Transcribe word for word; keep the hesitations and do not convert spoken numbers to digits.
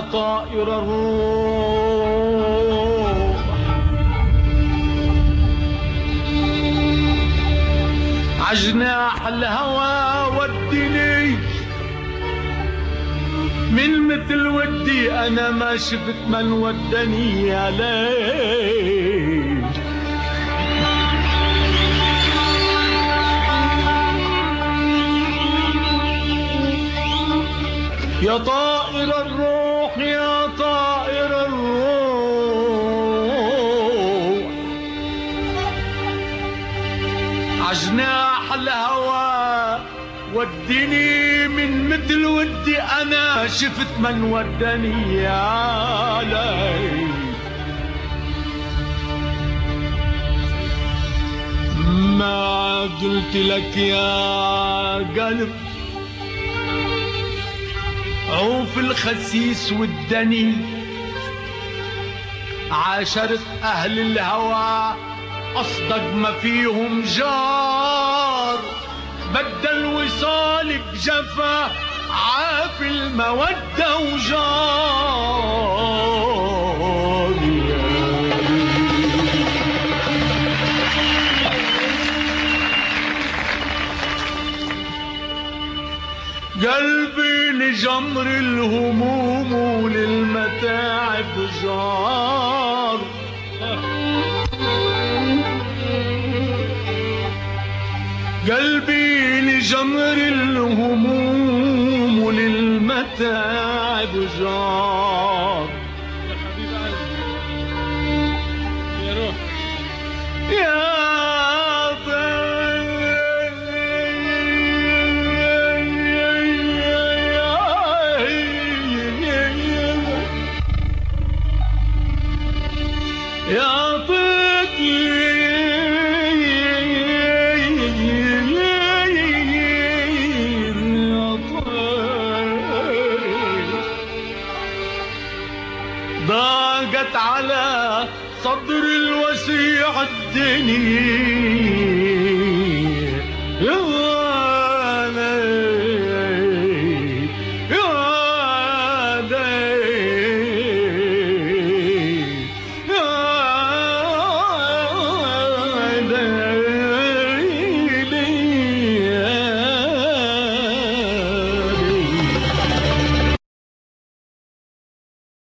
طائر الروح عجناح الهوى ودني من مثل ودي انا ما شفت من ودني يا ليل. يا طائر الروح يا طائر الروح عجناح الهوى ودني من مثل ودي انا شفت من ودني يا ليل. ما قلت لك يا قلب عوف الخسيس والدني عاشرت اهل الهوى اصدق ما فيهم جار بدل وصالك جفا عافي المودة وجار. قلبي لجمر الهموم وللمتاعب جار قلبي لجمر الهموم وللمتاعب جار. يا حبيب قلبي يا روح يا يا طفلي يا طير ضاقت على صدر الوسيع الدنيا